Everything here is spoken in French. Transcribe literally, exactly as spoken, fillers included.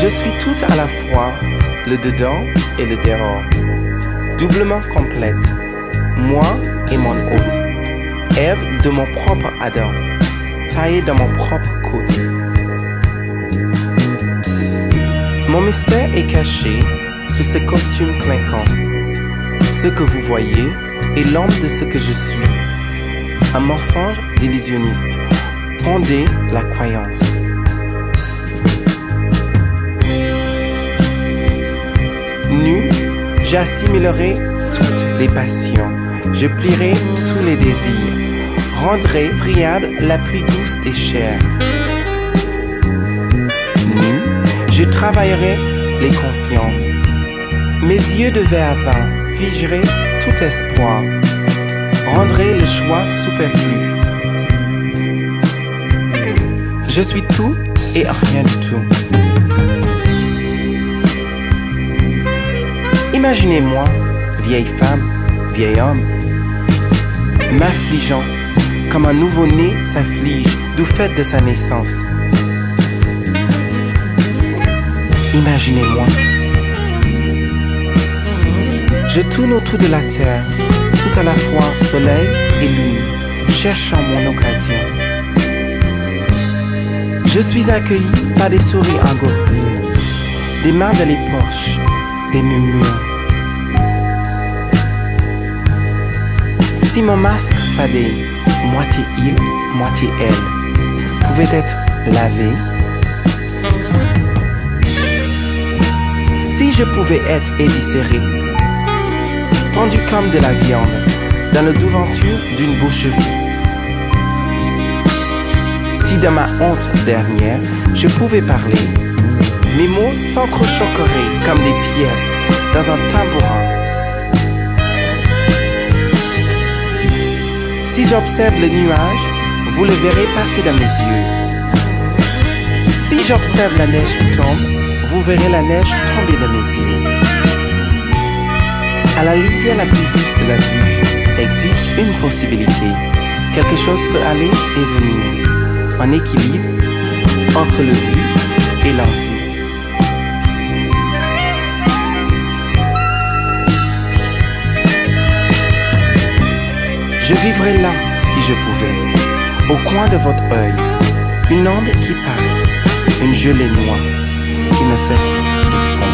suis tout à la fois, le dedans et le dehors, doublement complète, moi et mon hôte, Ève de mon propre Adam, taillée dans mon propre côte. Mon mystère est caché sous ces costumes clinquants. Ce que vous voyez est l'ombre de ce que je suis, un mensonge d'illusionniste, fondé la croyance. Nu, j'assimilerai toutes les passions, je plierai tous les désirs, rendrai friable la plus douce des chairs. Nu, je travaillerai les consciences, mes yeux de verre vin figeraient tout espoir, rendrai le choix superflu. Je suis tout et rien du tout. Imaginez-moi, vieille femme, vieil homme, m'affligeant comme un nouveau-né s'afflige du fait de sa naissance. Imaginez-moi. Je tourne autour de la terre, tout à la fois soleil et lune, cherchant mon occasion. Je suis accueilli par des souris engourdies, des mains dans les poches, des murmures. Si mon masque fadé, moitié il, moitié elle, pouvait être lavé, si je pouvais être éviscéré, pendu comme de la viande, dans le devanture d'une boucherie, si dans ma honte dernière, je pouvais parler, mes mots s'entrechoqueraient comme des pièces dans un tambourin. Si j'observe le nuage, vous le verrez passer dans mes yeux. Si j'observe la neige qui tombe, vous verrez la neige tomber dans mes yeux. À la lisière la plus douce de la vue, existe une possibilité. Quelque chose peut aller et venir, en équilibre entre le vu et l'envie. Je vivrais là, si je pouvais, au coin de votre œil, une ombre qui passe, une gelée noire qui ne cesse de fondre.